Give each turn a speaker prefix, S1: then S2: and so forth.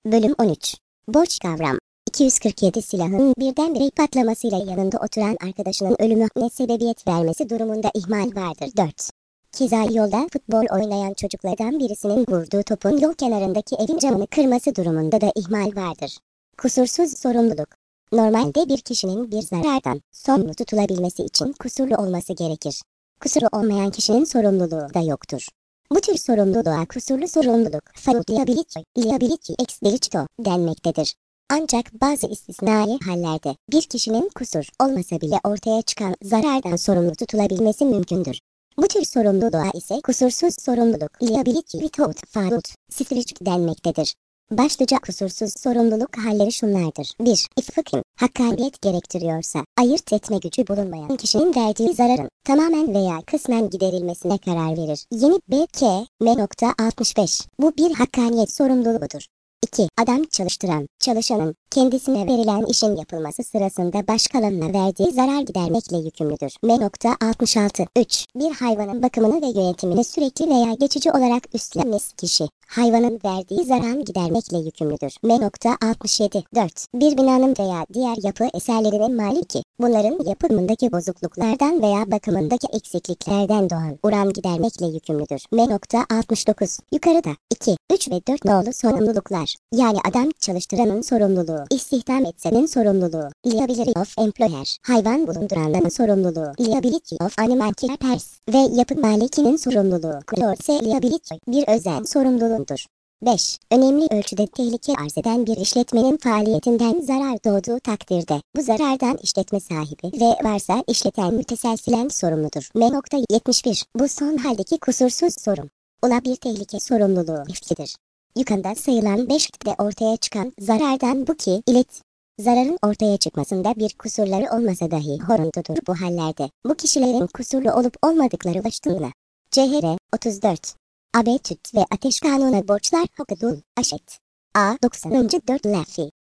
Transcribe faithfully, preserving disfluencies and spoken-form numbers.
S1: Bölüm on üç. Borç kavram. iki yüz kırk yedi Silahın birdenbire patlamasıyla yanında oturan arkadaşının ölümüne sebebiyet vermesi durumunda ihmal vardır. dört. Keza yolda futbol oynayan çocuklardan birisinin vurduğu topun yol kenarındaki evin camını kırması durumunda da ihmal vardır. Kusursuz sorumluluk. Normalde bir kişinin bir zarardan sorumlu tutulabilmesi için kusurlu olması gerekir. Kusuru olmayan kişinin sorumluluğu da yoktur. Bu tür sorumluluğa kusurlu sorumluluk, fault liability, liability ex delicto denmektedir. Ancak bazı istisnai hallerde bir kişinin kusur olmasa bile ortaya çıkan zarardan sorumlu tutulabilmesi mümkündür. Bu tür sorumluluğa ise kusursuz sorumluluk, liability without fault, stretch denmektedir. Başlıca kusursuz sorumluluk halleri şunlardır. bir. İfıkın, hakkaniyet gerektiriyorsa, ayırt etme gücü bulunmayan kişinin verdiği zararın tamamen veya kısmen giderilmesine karar verir. Yeni B K M altmış beş. Bu bir hakkaniyet sorumluluğudur. iki. Adam çalıştıran, çalışanın kendisine verilen işin yapılması sırasında başkalarına verdiği zarar gidermekle yükümlüdür. M altmış altı. üç. Bir hayvanın bakımını ve yönetimini sürekli veya geçici olarak üstlenmesi kişi, hayvanın verdiği zararı gidermekle yükümlüdür. M altmış yedi. dört. Bir binanın veya diğer yapı eserlerinin maliki, bunların yapımındaki bozukluklardan veya bakımındaki eksikliklerden doğan uğran gidermekle yükümlüdür. M altmış dokuz. Yukarıda iki, üç ve dört nolu sorumluluklar, yani adam çalıştıranın sorumluluğu, istihdam etsenin sorumluluğu, liability of employer, hayvan bulunduranların sorumluluğu, liability of animal keepers ve yapı malikinin sorumluluğu, clause liability, bir özel sorumluluğudur. beş. Önemli ölçüde tehlike arz eden bir işletmenin faaliyetinden zarar doğduğu takdirde, bu zarardan işletme sahibi ve varsa işleten müteselsilen sorumludur. M yetmiş bir. Bu son haldeki kusursuz sorun, ola bir tehlike sorumluluğu ifkidir. Yukarıda sayılan beş de ortaya çıkan zarardan bu ki ilet. Zararın ortaya çıkmasında bir kusurları olmasa dahi horuntudur bu hallerde. Bu kişilerin kusurlu olup olmadıkları ulaştığına. C H R otuz dört. A B Tüt ve Ateş Kanunu Borçlar Hukukul Aşet. A doksanıncı dört Lafi.